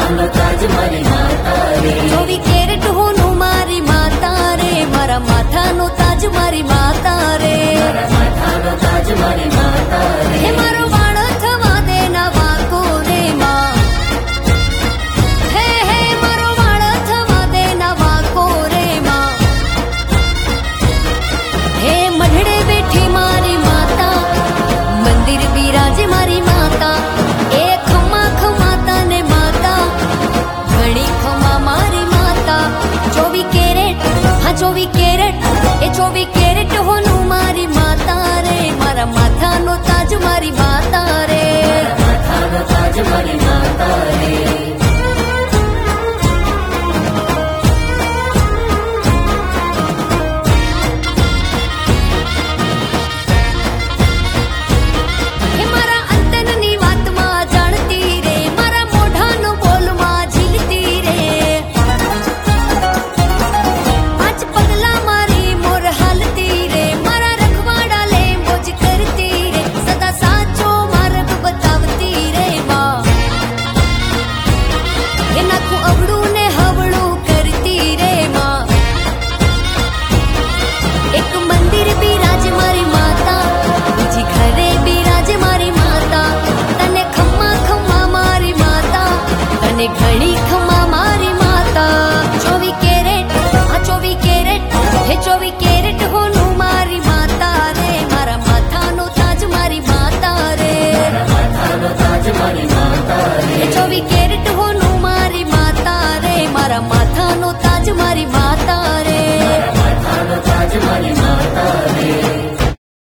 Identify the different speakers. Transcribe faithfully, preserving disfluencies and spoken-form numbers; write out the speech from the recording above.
Speaker 1: માથાનો તાજ મારી માતા રે,
Speaker 2: ચોવીસ કેરેટ હોનું મારી માતા રે, મારા માથાનો તાજ મારી માતા રે,
Speaker 1: મારા માથાનો તાજ મારી માતા રે,
Speaker 2: હે મારો વાળ થવા દે ના વાંકો રે માં, હે હે મારો વાળ થવા દે ના વાંકો રે માં, હે મઢડે બેઠી મારી માતા, મંદિર બિરાજે મારી માતા, એ ખમા ખમાતા ને માતા, ઘણી ખમા મારી માતા, ચોવીસ કેરેટ હા ચોવીસ કેરેટ એ ચોવીસ કેરેટ હોનું મારી માતા રે, મારા માથાનો તાજ મારી માતા રે,
Speaker 1: માથાનો તાજ મારી માતા રે.
Speaker 2: હે મારા અંતરની વાતમાં જાણતી રે, મારા મોઢાનો બોલમાં ઝીલતી રે, પાંચ પગલા મારી મોર હાલતી રે, મારા રખવાડા લે મોજ કરતી રે, સદા સાચો માર્ગ બતાવતી રે માં, હે નાખું અવળું ને હવળું કરતી રે માં, એક મંદિર બિરાજે મારી માતા, બીજી ઘરે બિરાજે મારી માતા, તને ખમ્મા ખમ્મા મારી માતા, તને ઘણી ખમ્મા મારી માતા, ચોવીસ કેરેટ આ ચોવીસ કેરેટ હે ચોવીસ કેરેટ હોનું મારી માતા રે, મારા માથાનો તાજ મારી માતા રે,
Speaker 1: માથાનો તાજ મારી માતા રે,
Speaker 2: હે ચોવીસ કેરેટ હોનું મારી માતા રે, મારા માથાનો તાજ